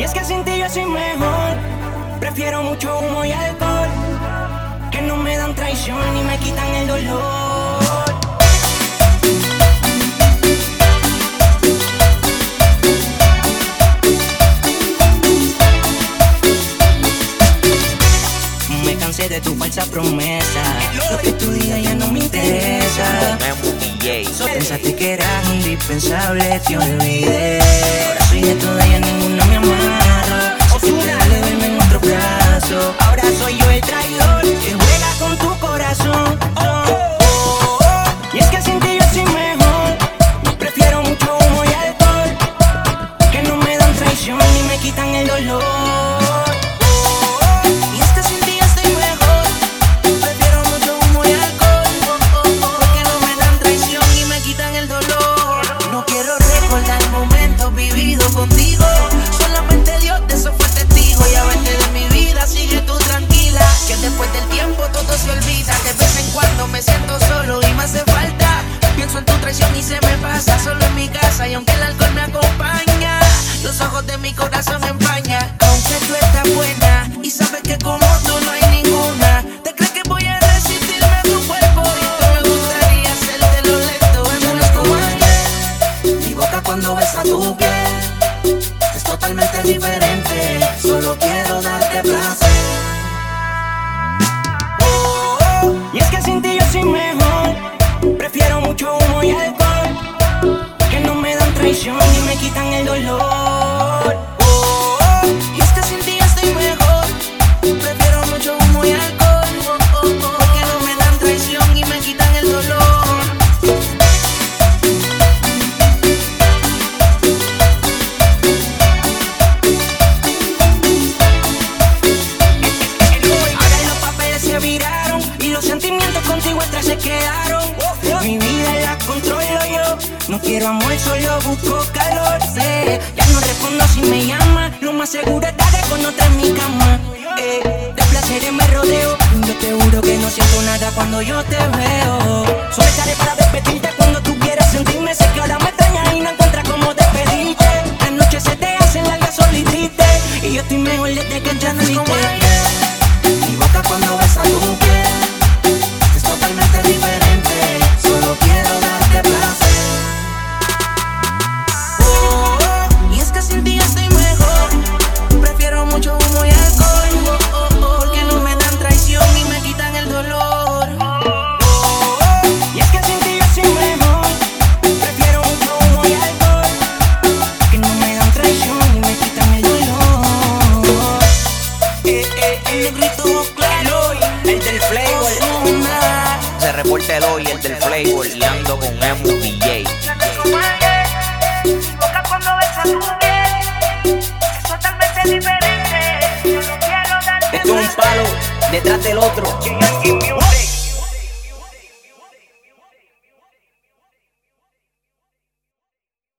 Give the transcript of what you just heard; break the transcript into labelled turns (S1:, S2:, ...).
S1: es que sin ti yo soy mejor. Prefiero mucho humo y alcohol, que no me dan traición ni me quitan el dolor. Me cansé de tu falsa promesa. Lo que tú digas ya no me interesa. Pensaste que eras indispensable, te olvidé. Ahora soy de toda y a ninguna me amarro. Si te vale verme en otro brazo. Ahora soy yo el traidor que juega con tu corazón. Y es que sin ti yo soy mejor. Prefiero mucho humo y alcohol, que no me dan traición ni me quitan el dolor.
S2: Contigo, solamente Dios de eso fue testigo. Y a veces de mi vida sigue tú tranquila, que después del tiempo todo se olvida. De vez en cuando me siento solo y me hace falta. Pienso en tu traición y se me pasa solo en mi casa. Y aunque el alcohol me acompaña, los ojos de mi corazón me empaña. Aunque tú estás buena y sabes que como tú no hay ninguna, ¿te crees que voy a resistirme a tu cuerpo? Me gustaría hacerte lo lento en una como mi boca cuando besa tu piel. Totalmente diferente, solo quiero darte placer.
S1: Y es que sin ti yo soy mejor. Prefiero mucho humo y alcohol, que no me dan traición ni me quitan el dolor.
S2: Y es que sin ti yo estoy mejor. Prefiero mucho humo y alcohol, porque no me dan traición y me quitan el dolor.
S1: Se quedaron, mi vida la controlo yo. No quiero amor, solo busco calor. Sé, ya no respondo si me llama. Lo más seguro es darle con otra en mi cama. De placeres me rodeo. Yo te juro que no siento nada cuando yo te veo. Solo estaré para despedirte cuando tú quieras sentirme. Sé que ahora me extrañas y no encuentras cómo despedirte. Las noches se te hacen largas, solitiste, y yo estoy mejor desde que ya no existe.
S2: Mi boca cuando besa tu piel totalmente diferente, solo quiero darte placer. Y es que sin ti estoy mejor. Prefiero mucho humo y alcohol, porque no me dan traición ni me quitan el dolor.
S1: Y es que sin ti yo soy mejor. Prefiero mucho humo y alcohol, que no me dan traición ni me quitan el dolor.
S2: El grito claro,
S1: el del flavor.
S3: Se reporta el hoy, el del flavor, y ando con Emu DJ.
S2: Mi boca cuando besa tu piel es totalmente diferente. Solo quiero darte
S3: Esto es un palo detrás del otro.